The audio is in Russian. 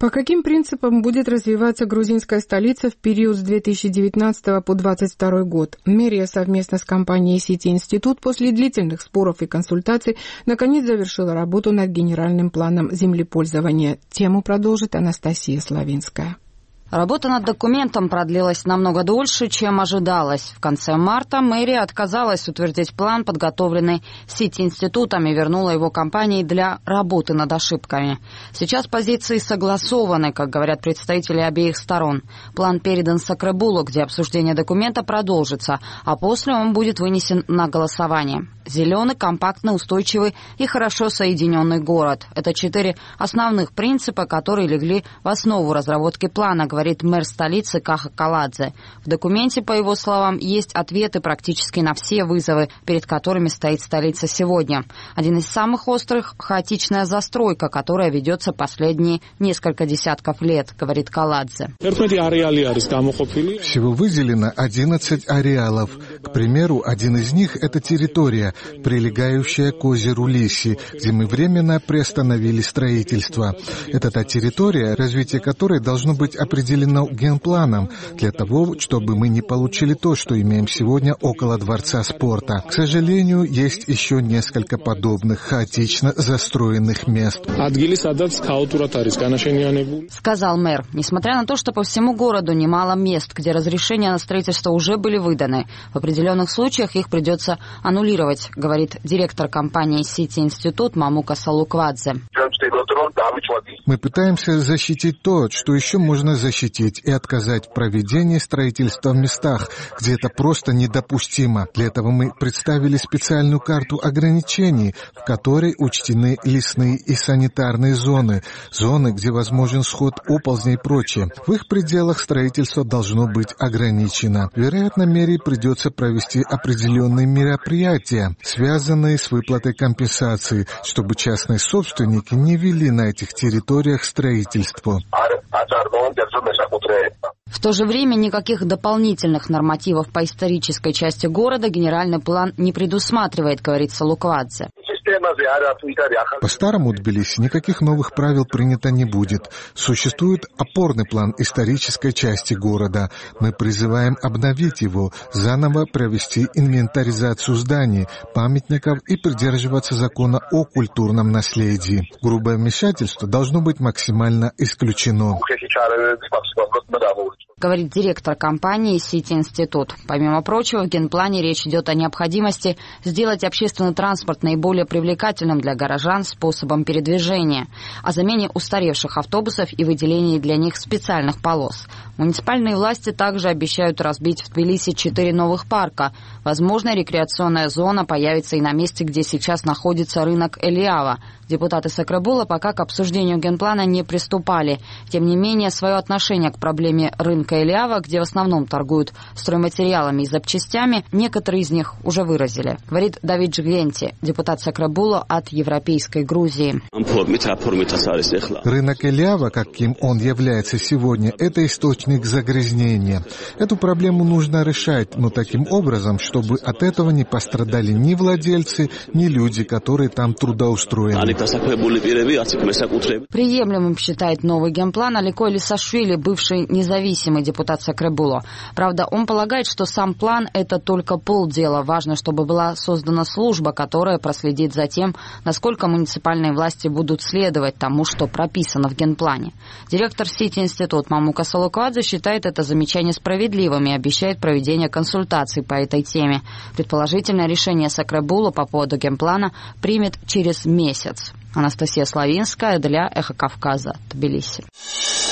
По каким принципам будет развиваться грузинская столица в период с 2019 по 2022 год? Мэрия совместно с компанией «Сити-Институт» после длительных споров и консультаций наконец завершила работу над генеральным планом землепользования. Тему продолжит Анастасия Славинская. Работа над документом продлилась намного дольше, чем ожидалось. В конце марта мэрия отказалась утвердить план, подготовленный Сити-институтом, и вернула его компании для работы над ошибками. Сейчас позиции согласованы, как говорят представители обеих сторон. План передан Сакрабулу, где обсуждение документа продолжится, а после он будет вынесен на голосование. Зеленый, компактный, устойчивый и хорошо соединенный город. Это 4 основных принципа, которые легли в основу разработки плана, говорит мэр столицы Каха Каладзе. В документе, по его словам, есть ответы практически на все вызовы, перед которыми стоит столица сегодня. Один из самых острых – хаотичная застройка, которая ведется последние несколько десятков лет, говорит Каладзе. Всего выделено 11 ареалов. К примеру, один из них – это территория, прилегающая к озеру Лиси, где мы временно приостановили строительство. Это та территория, развитие которой должно быть определено генпланом, для того, чтобы мы не получили то, что имеем сегодня около Дворца спорта. К сожалению, есть еще несколько подобных хаотично застроенных мест. Сказал мэр. Несмотря на то, что по всему городу немало мест, где разрешения на строительство уже были выданы, в определенных случаях их придется аннулировать, говорит директор компании «Сити-Институт» Мамука Салуквадзе. Мы пытаемся защитить то, что еще можно защитить, и отказать в проведении строительства в местах, где это просто недопустимо. Для этого мы представили специальную карту ограничений, в которой учтены лесные и санитарные зоны, где возможен сход оползней и прочее. В их пределах строительство должно быть ограничено. Вероятно, мэрии придется провести определенные мероприятия, связанные с выплатой компенсации, чтобы частные собственники не вели на этих территориях строительство. В то же время никаких дополнительных нормативов по исторической части города генеральный план не предусматривает, говорит Салуквадзе. По старому Тбилиси никаких новых правил принято не будет. Существует опорный план исторической части города. Мы призываем обновить его, заново провести инвентаризацию зданий, памятников и придерживаться закона о культурном наследии. Грубое вмешательство должно быть максимально исключено, говорит директор компании «Сити-Институт». Помимо прочего, в генплане речь идет о необходимости сделать общественный транспорт наиболее привлекательным для горожан способом передвижения, о замене устаревших автобусов и выделении для них специальных полос. Муниципальные власти также обещают разбить в Тбилиси 4 новых парка. Возможно, рекреационная зона появится и на месте, где сейчас находится рынок Элиава. Депутаты Сакрабула пока к обсуждению генплана не приступали. Тем не менее, свое отношение к проблеме рынка Элиава, где в основном торгуют стройматериалами и запчастями, некоторые из них уже выразили. Говорит Давид Джгвенти, депутат Сакрабула от Европейской Грузии. Рынок Элиава, каким он является сегодня, это источник загрязнения. Эту проблему нужно решать, но таким образом, чтобы от этого не пострадали ни владельцы, ни люди, которые там трудоустроены. Приемлемым считает новый генплан Алико Элисашвили, бывший независимый депутат Сакрабула. Правда, он полагает, что сам план – это только полдела. Важно, чтобы была создана служба, которая проследит за тем, насколько муниципальные власти будут следовать тому, что прописано в генплане. Директор Сити-Институт Мамука Салуквадзе считает это замечание справедливым и обещает проведение консультаций по этой теме. Предположительно, решение Сакрабула по поводу генплана примет через месяц. Анастасия Славинская для Эхо Кавказа, Тбилиси.